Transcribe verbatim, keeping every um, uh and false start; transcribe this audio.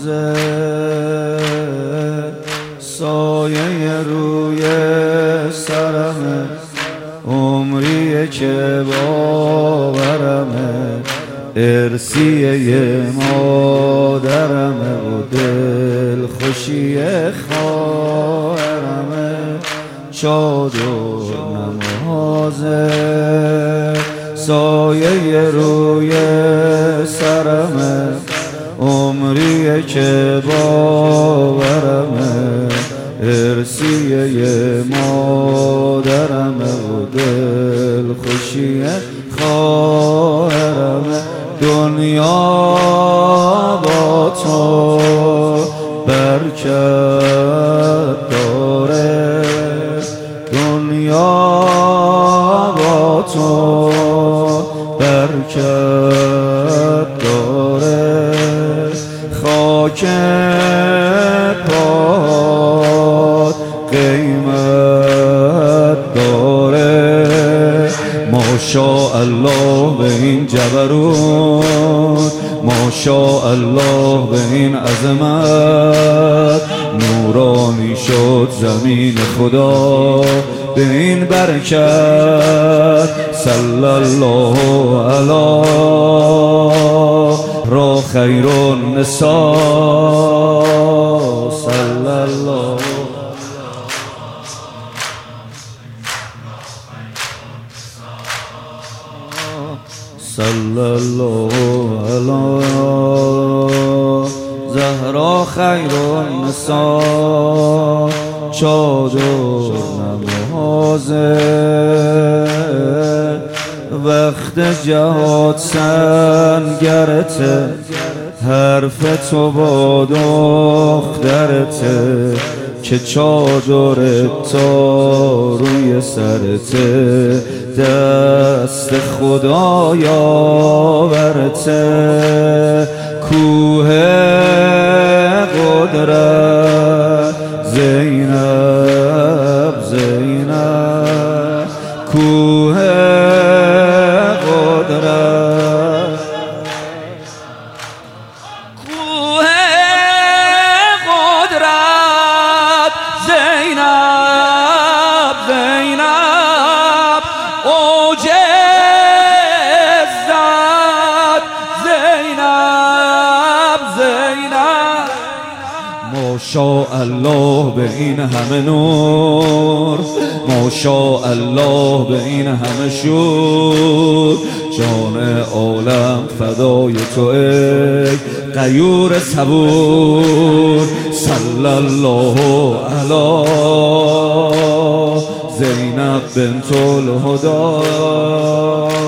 نمازه سایه روی سرمه، عمریه که باورمه، ارسیه مادرمه و دل خوشی خواهرمه. چادر نمازه سایه روی سرمه، عمریه که باورمه، ارسیه مادرمه و دل خوشی خواهرمه. دنیا با تو برکت داره، دنیا با تو برکت داره، خاک پات قیمت داره. ماشاءالله به این جبروت، ماشاءالله به این عظمت، نورانی شد زمین خدا به این برکت. صلی الله علی را خیر النساء، صلی الله صلی الله علی زهرا خیر النساء. چادر نمازه وقت جهاد سنگرته، حرف تو با دخترته، که چادر تا روی سرته، دست خدا یاورته. کوه قدرت زینب زینب، کوه قدرت، کوه قدرت زینب زینب، اوج عزت زینب زینب. ماشاءالله به این همه نور، ماشاءالله به این همه شور، جان عالم فدای تو ای غیور صبور. صلی الله علی زینب بنت الهدی.